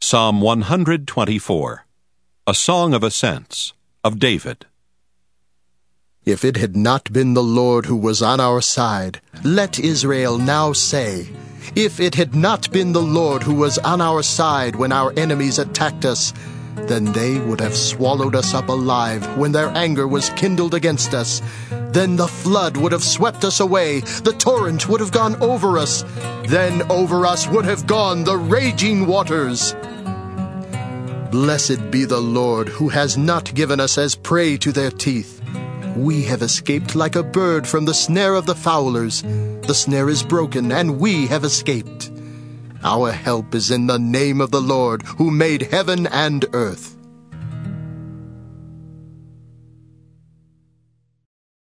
Psalm 124, a song of ascents, of David. If it had not been the Lord who was on our side, let Israel now say, if it had not been the Lord who was on our side when our enemies attacked us, then they would have swallowed us up alive when their anger was kindled against us. Then the flood would have swept us away, the torrent would have gone over us. Then over us would have gone the raging waters. Blessed be the Lord, who has not given us as prey to their teeth. We have escaped like a bird from the snare of the fowlers. The snare is broken, and we have escaped. Our help is in the name of the Lord, who made heaven and earth.